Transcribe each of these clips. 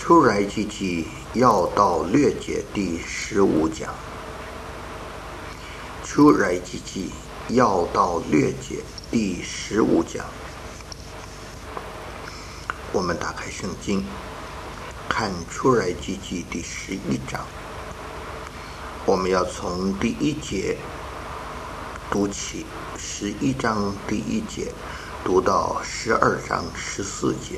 出埃及记要道略解第15讲。出埃及记要道略解第15讲。我们打开圣经，看出埃及记第11章。我们要从第1节读起，11章第1节读到12章14节。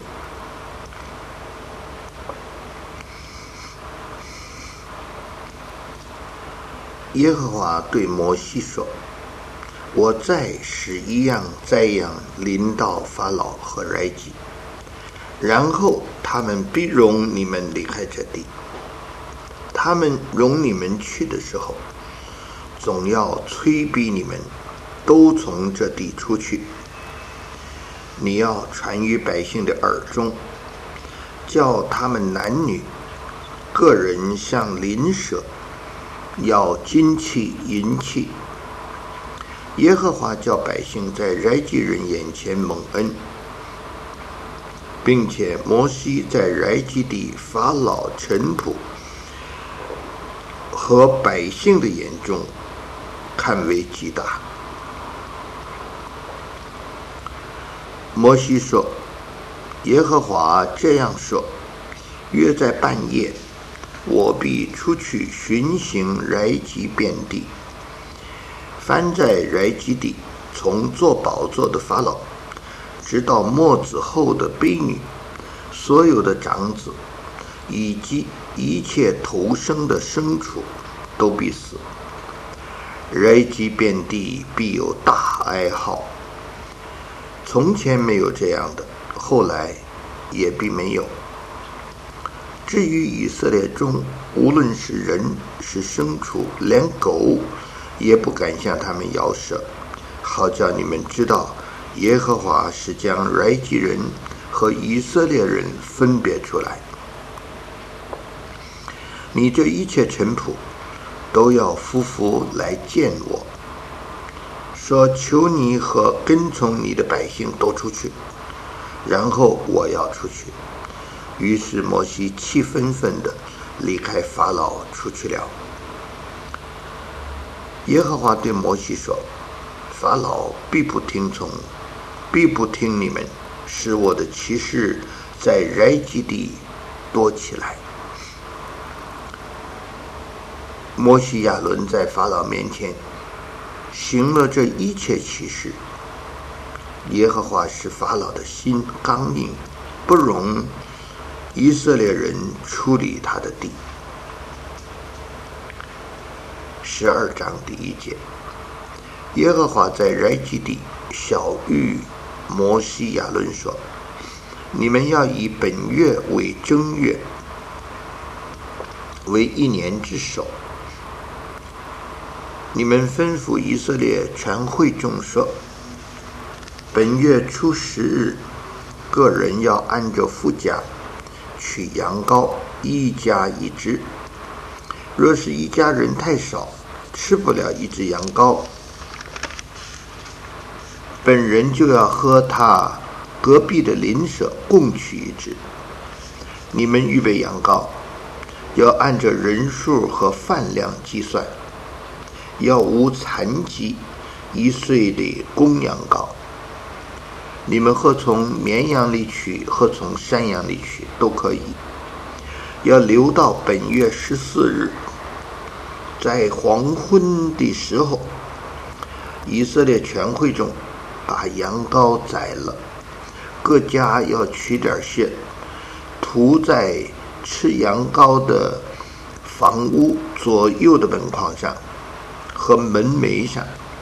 耶和华对摩西说：我再使一样灾殃临到法老和埃及，然后他们必容你们离开这地。他们容你们去的时候，总要催逼你们都从这地出去。你要传于百姓的耳中，叫他们男女个人像邻舍，要金器银器。耶和华叫百姓在埃及人眼前蒙恩，并且摩西在埃及地法老臣仆和百姓的眼中看为极大。摩西说：耶和华这样说，约在半夜，我必出去巡行埃及遍地，凡在埃及地从坐宝座的法老，直到末子后的婢女，所有的长子，以及一切头生的牲畜，都必死。埃及遍地必有大哀号，从前没有这样的，后来也必没有。至于以色列中，无论是人是牲畜，连狗也不敢向他们摇舌，好叫你们知道，耶和华是将埃及人和以色列人分别出来。你这一切臣仆都要夫妇来见我，说：求你和跟从你的百姓都出去，然后我要出去。于是摩西气愤愤地离开法老出去了。耶和华对摩西说：法老必不听从，必不听你们，使我的奇事在埃及地多起来。摩西亚伦在法老面前行了这一切奇事，耶和华使法老的心刚硬，不容以色列人出离他的地。12章第1节，耶和华在埃及地晓谕摩西亚伦说：你们要以本月为正月，为1年之首。你们吩咐以色列全会众说：本月初10日，个人要按着父家取羊羔，1家1只。若是一家人太少，吃不了1只羊羔，本人就要和他隔壁的邻舍共取1只。你们预备羊羔，要按着人数和饭量计算，要无残疾1岁的公羊羔。你们或从绵羊里取，或从山羊里取，都可以。要留到本月14日，在黄昏的时候，以色列全会众把羊羔宰了，各家要取点血，涂在吃羊羔的房屋左右的门框上和门楣上。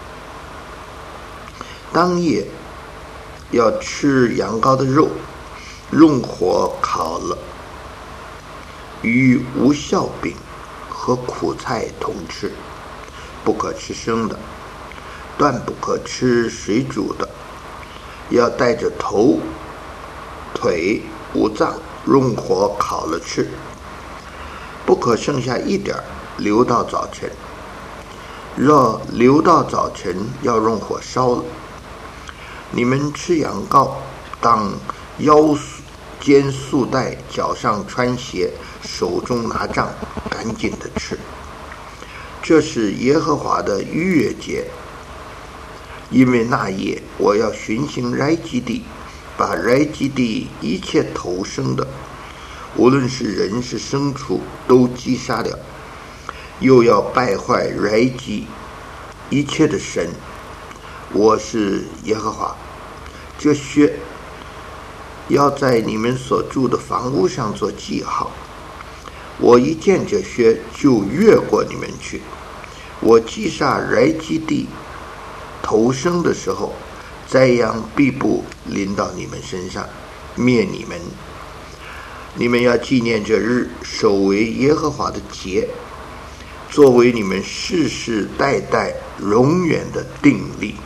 当夜要吃羊羔的肉，用火烤了，与无酵饼和苦菜同吃，不可吃生的，断不可吃水煮的，要带着头、腿、五脏，用火烤了吃，不可剩下一点，留到早晨。若留到早晨，要用火烧了。你们吃羊羔，当腰肩束带，脚上穿鞋，手中拿杖，赶紧的吃。这是耶和华的逾越节，因为那夜我要巡行埃及地，把埃及地一切头生的，无论是人是牲畜，都击杀了，又要败坏埃及一切的神。我是耶和华。这靴要在你们所住的房屋上做记号，我一见这靴就越过你们去。我击杀埃及地头生的时候，灾殃必不临到你们身上，灭你们。你们要纪念这日，守为耶和华的节，作为你们世世代代永远的定例。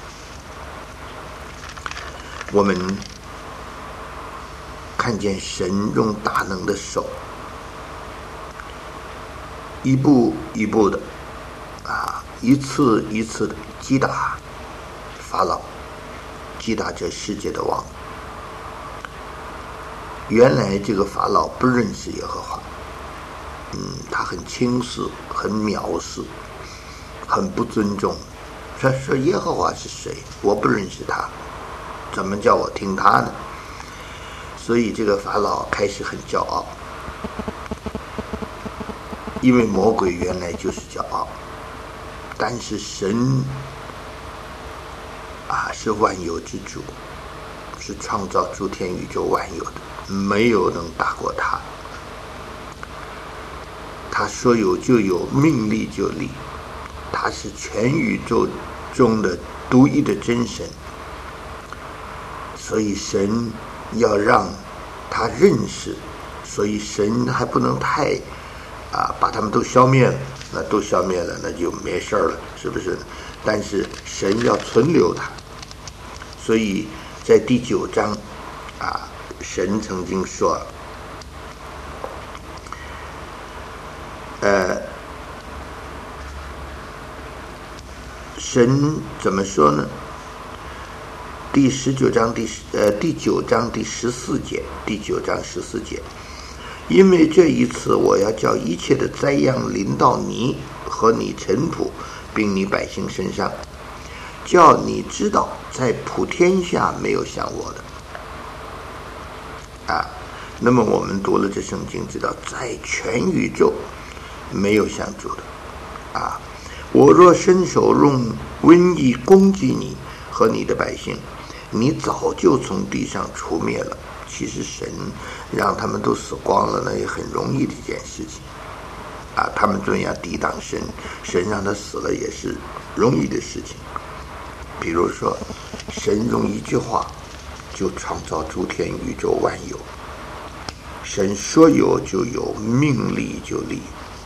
我们看见神用大能的手一步一步的一次一次的击打法老，击打这世界的王。原来这个法老不认识耶和华，他很轻视，很藐视，很不尊重。他说耶和华是谁？我不认识他，怎么叫我听他呢？所以这个法老开始很骄傲，因为魔鬼原来就是骄傲。但是神是万有之主，是创造诸天宇宙万有的，没有能打过他。他说有就有，命立就立，他是全宇宙中的独一的真神。所以神要让他认识，所以神还不能太把他们都消灭了，那都消灭了，那就没事了，是不是？但是神要存留他，所以在第9章神曾经说，神怎么说呢？第9章第14节，第9章14节，因为这一次我要叫一切的灾殃临到你和你臣仆并你百姓身上，叫你知道在普天下没有像我的。那么我们读了这圣经，知道在全宇宙没有像主的。我若伸手用瘟疫攻击你和你的百姓，你早就从地上除灭了。其实神让他们都死光了，那也很容易的一件事情。他们怎样抵挡神，神让他死了也是容易的事情。比如说，神用一句话就创造诸天宇宙万有，神说有就有，命立就立。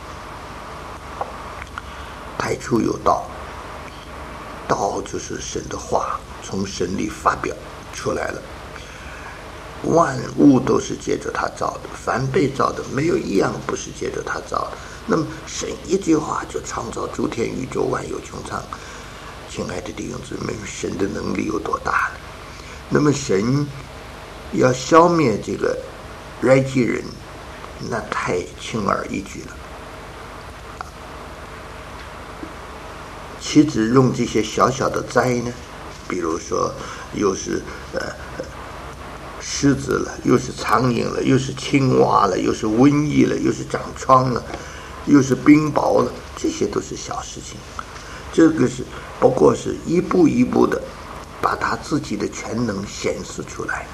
太初有道，道就是神的话，从神里发表出来了。万物都是借着他造的，凡被造的没有一样不是借着他造的。那么神一句话就创造诸天宇宙万有穹苍。亲爱的弟兄姊妹，神的能力有多大呢？那么神要消灭这个埃及人，那太轻而易举了。岂止用这些小小的灾呢？比如说又是狮子了，又是苍蝇了，又是青蛙了，又是瘟疫了，又是长疮了，又是冰雹了，这些都是小事情。这个是不过是一步一步的把他自己的全能显示出来。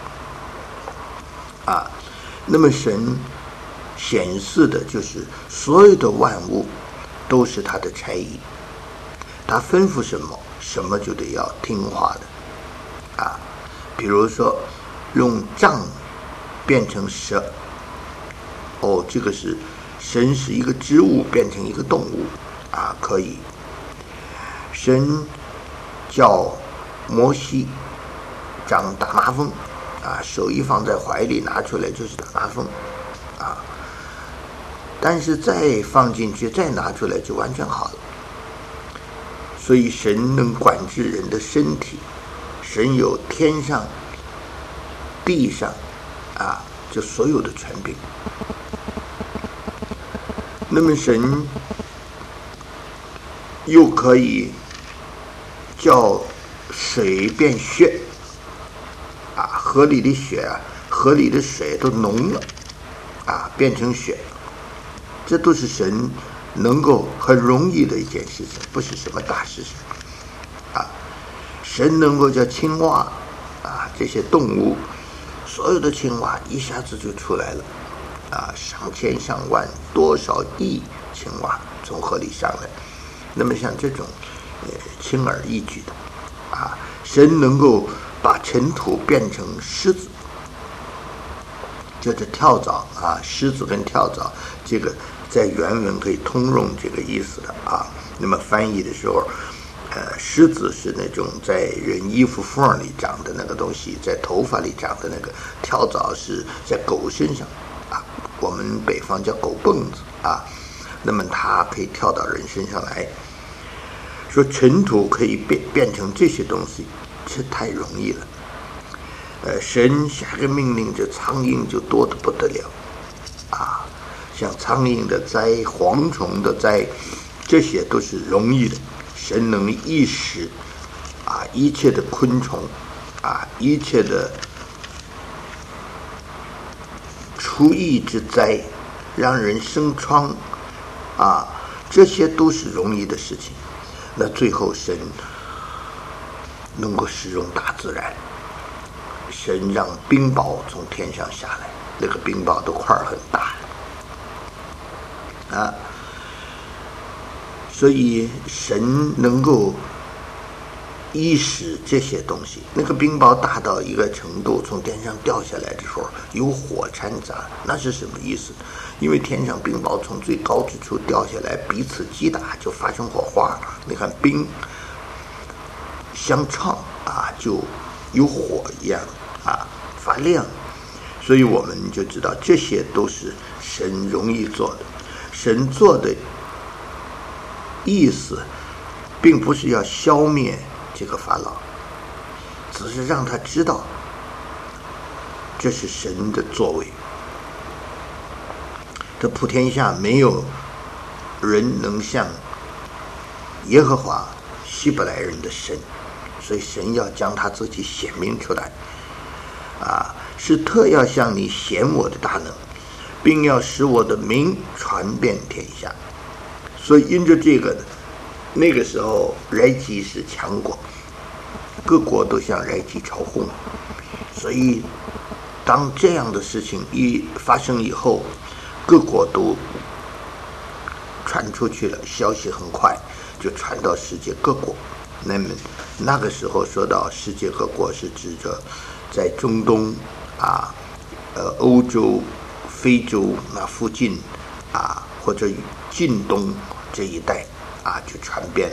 那么神显示的就是所有的万物都是他的差役，他吩咐什么，什么就得要听话的。比如说用杖变成蛇，这个是神使一个植物变成一个动物，可以。神叫摩西长大麻风，手一放在怀里拿出来就是大麻风，但是再放进去再拿出来就完全好了。所以神能管制人的身体，神有天上地上这所有的权柄。那么神又可以叫水变血，河里的血河里的水都浓了，变成血，这都是神能够很容易的一件事情，不是什么大事情。神能够叫青蛙这些动物，所有的青蛙一下子就出来了，上千上万多少亿青蛙从河里上来。那么像这种轻而易举的神能够把尘土变成狮子，就是跳蚤狮子跟跳蚤，这个在原文可以通用这个意思的那么翻译的时候，狮子是那种在人衣服缝里长的那个东西，在头发里长的那个；跳蚤是在狗身上我们北方叫狗蹦子那么它可以跳到人身上来。说尘土可以变成这些东西，这太容易了。神下个命令，这苍蝇就多得不得了像苍蝇的灾、蝗虫的灾，这些都是容易的。神能意识一切的昆虫一切的厨役之灾，让人生疮这些都是容易的事情。那最后神能够使用大自然，神让冰雹从天上下来，那个冰雹的块很大所以神能够意识这些东西。那个冰雹大到一个程度，从天上掉下来的时候有火掺杂，那是什么意思？因为天上冰雹从最高之处掉下来，彼此击打就发生火花，你看冰相撞就有火一样发亮。所以我们就知道这些都是神容易做的。神做的意思并不是要消灭这个法老，只是让他知道这是神的作为。这普天下没有人能像耶和华希伯来人的神，所以神要将他自己显明出来是特要向你显我的大能，并要使我的名传遍天下。所以因着这个呢，那个时候埃及是强国，各国都向埃及朝贡，所以当这样的事情一发生以后，各国都传出去了，消息很快就传到世界各国。那个时候说到世界各国，是指着在中东欧洲、非洲那附近或者近东这一带就传遍了。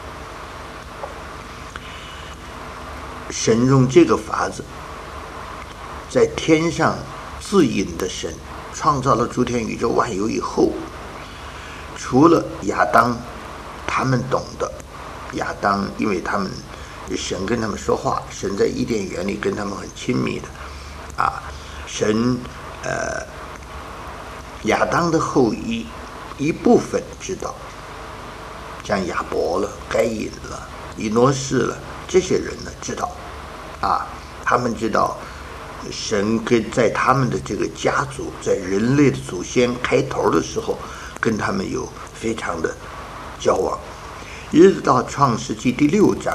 神用这个法子，在天上自隐的神创造了诸天宇宙万有以后，除了亚当他们懂得，亚当因为他们神跟他们说话，神在伊甸园里跟他们很亲密的神亚当的后裔一部分知道，像亚伯了、该隐了、以诺士了，这些人呢知道他们知道神跟在他们的这个家族，在人类的祖先开头的时候跟他们有非常的交往，一直到创世纪第6章，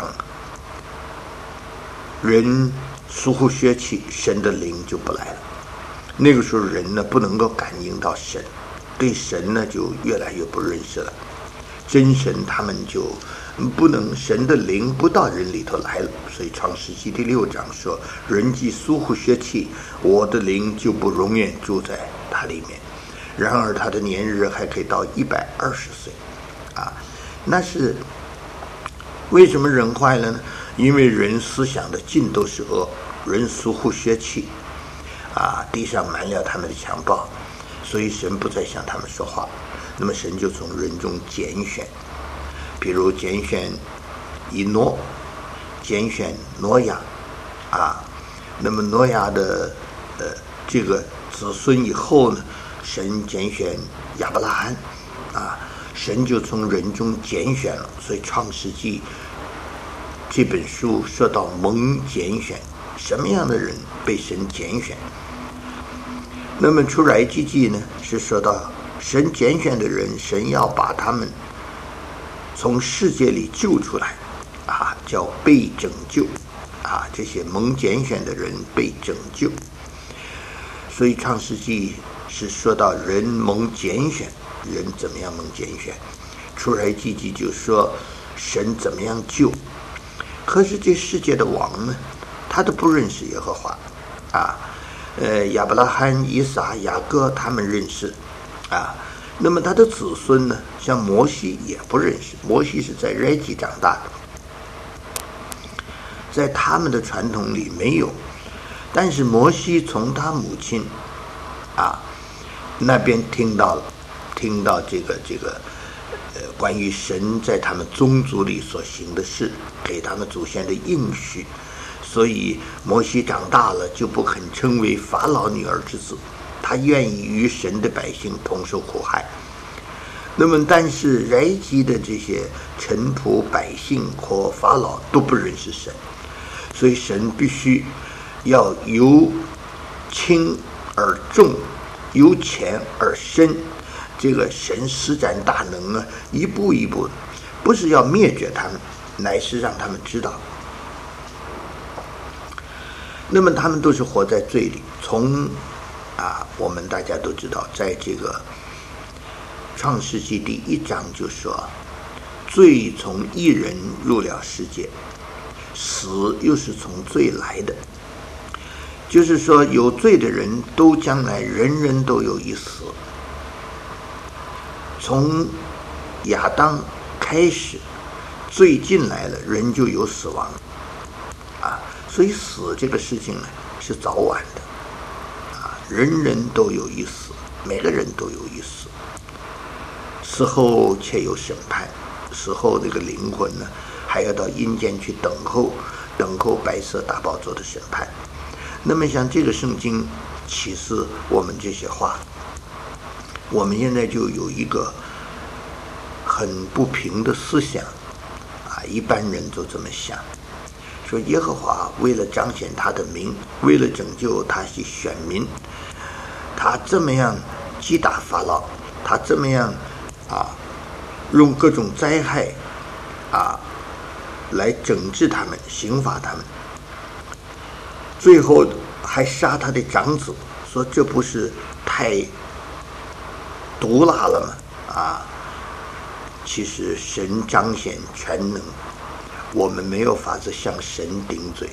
人疏忽血气，神的灵就不来了。那个时候人呢不能够感应到神，对神呢就越来越不认识了，真神他们就不能，神的灵不到人里头来了。所以创世纪第6章说，人既疏忽血气，我的灵就不永远住在他里面。然而他的年日还可以到120岁那是为什么人坏了呢？因为人思想的尽都是恶，人疏忽血气地上满了他们的强暴，所以神不再向他们说话。那么神就从人中拣选，比如拣选以诺，拣选挪亚那么挪亚的这个子孙以后呢，神拣选亚伯拉罕啊，神就从人中拣选了。所以创世纪这本书说到蒙拣选，什么样的人被神拣选。那么出埃及记呢，是说到神拣选的人，神要把他们从世界里救出来啊，叫被拯救啊，这些蒙拣选的人被拯救。所以创世纪是说到人蒙拣选，人怎么样蒙拣选。出埃及记就说神怎么样救。可是这世界的王呢，他都不认识耶和华啊。亚伯拉罕、以撒、雅各他们认识啊，那么他的子孙呢，像摩西也不认识。摩西是在埃及长大的，在他们的传统里没有。但是摩西从他母亲啊那边听到这个关于神在他们宗族里所行的事，给他们祖先的应许。所以摩西长大了就不肯称为法老女儿之子，他愿意与神的百姓同受苦害。那么但是埃及的这些臣仆百姓和法老都不认识神，所以神必须要由轻而重，由浅而深。这个神施展大能啊，一步一步的，不是要灭绝他们，乃是让他们知道。那么他们都是活在罪里。从我们大家都知道，在这个创世纪第1章就说，罪从一人入了世界，死又是从罪来的。就是说有罪的人都将来人人都有一死。从亚当开始，罪进来了，人就有死亡啊。所以死这个事情呢，是早晚的啊，人人都有一死，每个人都有一死。死后且有审判，死后这个灵魂呢，还要到阴间去等候白色大宝座的审判。那么像这个圣经启示我们这些话，我们现在就有一个很不平的思想啊，一般人都这么想。说耶和华为了彰显他的名，为了拯救他的选民，他这么样击打法老，他这么样用各种灾害来整治他们，刑罚他们，最后还杀他的长子，说这不是太毒辣了吗？其实神彰显全能，我们没有法子向神顶嘴。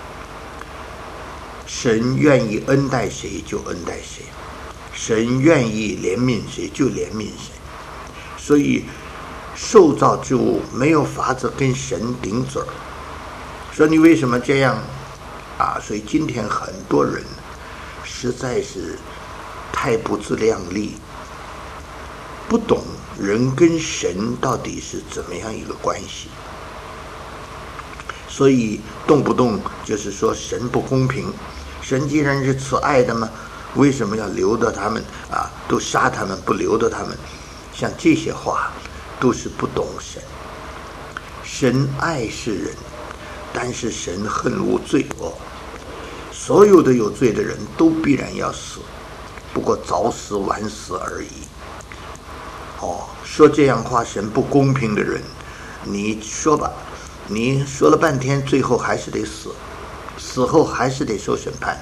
神愿意恩待谁就恩待谁，神愿意怜悯谁就怜悯谁。所以受造之物没有法子跟神顶嘴，说你为什么这样所以今天很多人实在是太不自量力，不懂人跟神到底是怎么样一个关系。所以动不动就是说神不公平，神既然是慈爱的嘛，为什么要留着他们都杀他们不留着他们？像这些话都是不懂神。神爱世人，但是神恨恶罪恶，所有的有罪的人都必然要死，不过早死晚死而已。说这样话神不公平的人，你说吧，你说了半天，最后还是得死，死后还是得受审判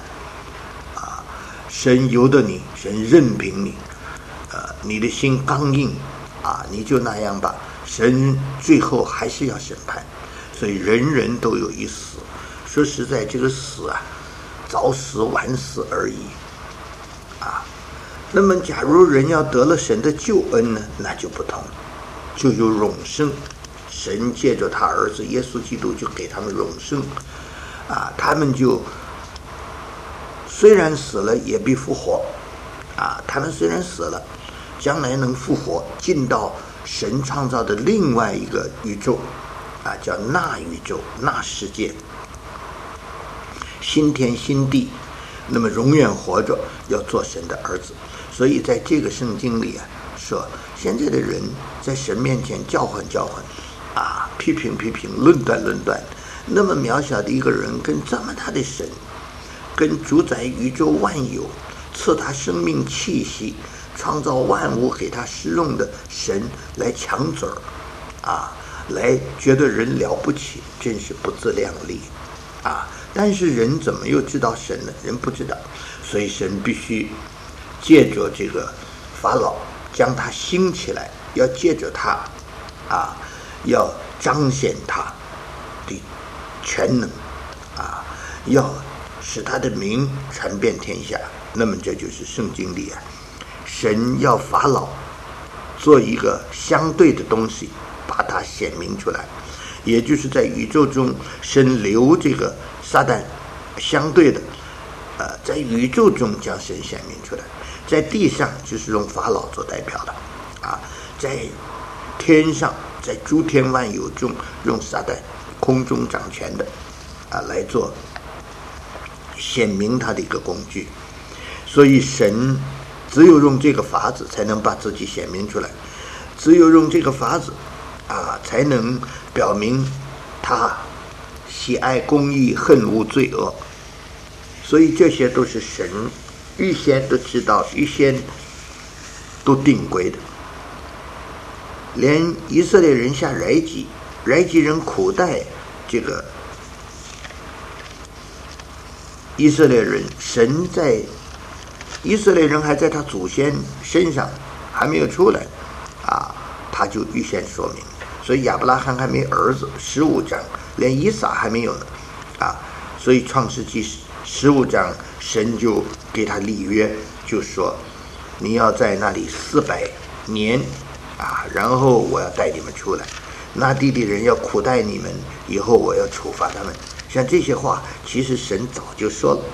神由得你，神任凭你你的心刚硬你就那样吧，神最后还是要审判。所以人人都有一死，说实在这个死早死晚死而已那么假如人要得了神的救恩呢，那就不同，就有永生。神借着他儿子耶稣基督就给他们永生他们就虽然死了也必复活他们虽然死了，将来能复活，进到神创造的另外一个宇宙叫那宇宙那世界，新天新地， 那么永远活着，要做神的儿子。所以在这个圣经里说，现在的人在神面前叫唤叫唤，批评批评，论断论断。那么渺小的一个人，跟这么大的神，跟主宰宇宙万有，赐他生命气息，创造万物给他使用的神来抢嘴儿，来觉得人了不起，真是不自量力但是人怎么又知道神呢？人不知道，所以神必须借着这个法老将他兴起来，要借着他要彰显他的全能要使他的名传遍天下。那么这就是圣经里神要法老做一个相对的东西，把它显明出来，也就是在宇宙中神留这个撒旦相对的在宇宙中将神显明出来，在地上就是用法老做代表的在天上，在诸天万有中用撒旦空中掌权的来做显明他的一个工具。所以神只有用这个法子才能把自己显明出来，只有用这个法子才能表明他喜爱公义，恨恶罪恶。所以这些都是神预先都知道，预先都定规的。连以色列人下埃及，埃及人苦待这个以色列人，神在以色列人还在他祖先身上还没有出来他就预先说明。所以亚伯拉罕还没儿子，15章连以撒还没有呢所以创世纪15章神就给他立约，就说你要在那里400年然后我要带你们出来，那地的人要苦待你们，以后我要处罚他们。像这些话其实神早就说了。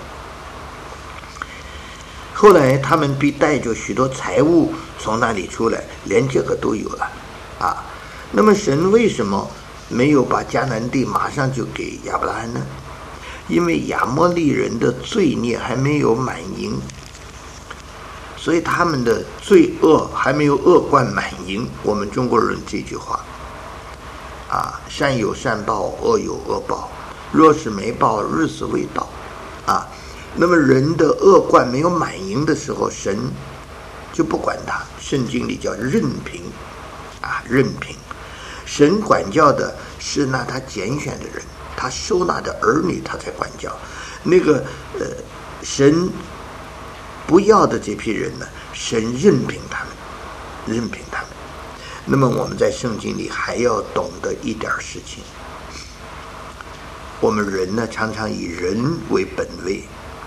后来他们必带着许多财物从那里出来，连这个都有了那么神为什么没有把迦南地马上就给亚伯拉罕呢？因为亚摩利人的罪孽还没有满盈，所以他们的罪恶还没有恶贯满盈。我们中国人这句话善有善报，恶有恶报，若是没报，日子未到那么人的恶贯没有满盈的时候，神就不管他。圣经里叫任凭任凭。神管教的是那他拣选的人，他收纳的儿女，他才管教。那个神不要的这批人呢，神任凭他们，任凭他们。那么我们在圣经里还要懂得一点事情，我们人呢常常以人为本位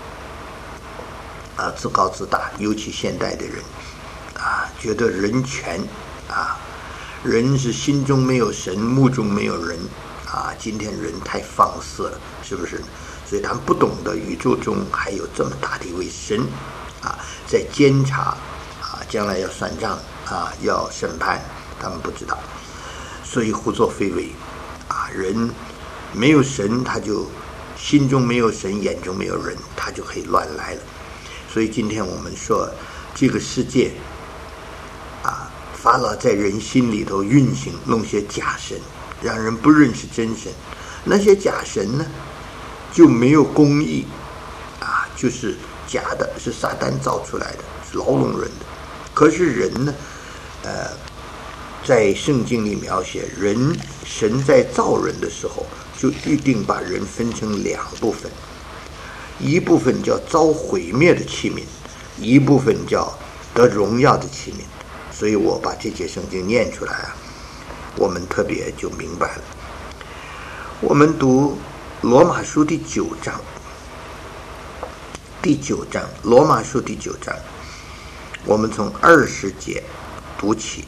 自高自大，尤其现代的人觉得人权人是心中没有神，目中没有人今天人太放肆了，是不是？所以他们不懂得宇宙中还有这么大的一位神在监察将来要算账要审判，他们不知道，所以胡作非为人没有神，他就心中没有神，眼中没有人，他就可以乱来了。所以今天我们说这个世界法老在人心里头运行，弄些假神，让人不认识真神。那些假神呢就没有公义就是假的，是撒旦造出来的，是牢笼人的。可是人呢在圣经里描写人，神在造人的时候就预定把人分成2部分，一部分叫遭毁灭的器皿，一部分叫得荣耀的器皿。所以我把这节圣经念出来我们特别就明白了。我们读罗马书第9章，罗马书第9章，我们从20节读起，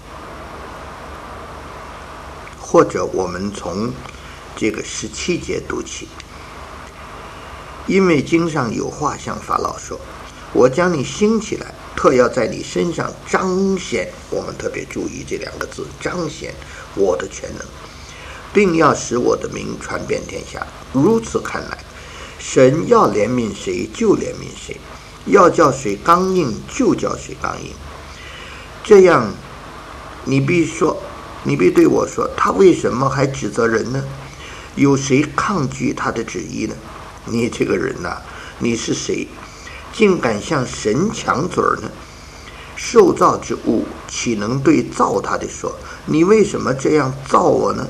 或者我们从这个17节读起。因为经上有话向法老说，我将你兴起来，特要在你身上彰显，我们特别注意这2个字，彰显我的全能，并要使我的名传遍天下。如此看来， 神要怜悯谁就怜悯谁，要叫谁刚硬就叫谁刚硬。这样，你必对我说，他为什么还指责人呢？有谁抗拒他的旨意呢？你这个人呐，你是谁，竟敢向神抢嘴呢？受造之物岂能对造他的说，你为什么这样造我呢？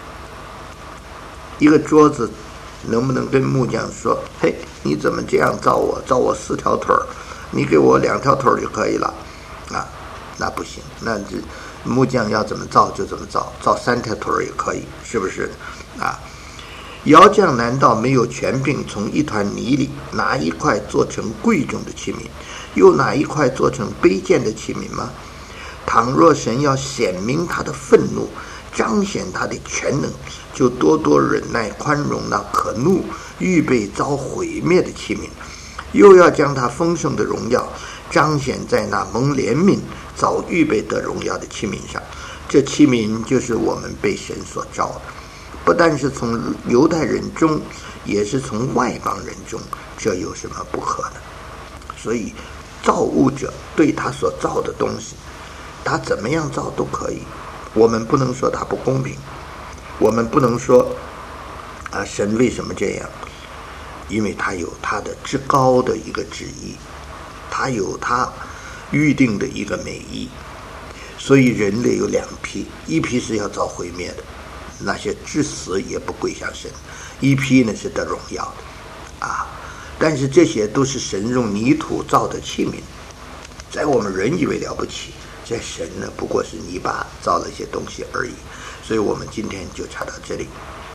一个桌子能不能跟木匠说，嘿，你怎么这样造我？造我4条腿儿，你给我2条腿儿就可以了啊？那不行，那这木匠要怎么造就怎么造，造3条腿儿也可以，是不是啊？窑匠难道没有权柄从一团泥里拿一块做成贵重的器皿，又拿一块做成卑贱的器皿吗？倘若神要显明他的愤怒，彰显他的全能，就多多忍耐宽容那可怒预备遭毁灭的器皿，又要将他丰盛的荣耀彰显在那蒙怜悯早预备得荣耀的器皿上。这器皿就是我们被神所造的，不但是从犹太人中，也是从外邦人中，这有什么不可的？所以造物者对他所造的东西，他怎么样造都可以，我们不能说他不公平，我们不能说神为什么这样，因为他有他的至高的一个旨意，他有他预定的一个美意。所以人类有2批，一批是要遭毁灭的，那些至死也不归向神；一批呢是得荣耀的但是这些都是神用泥土造的器皿，在我们人以为了不起，在神呢不过是泥巴造了一些东西而已。所以我们今天就查到这里。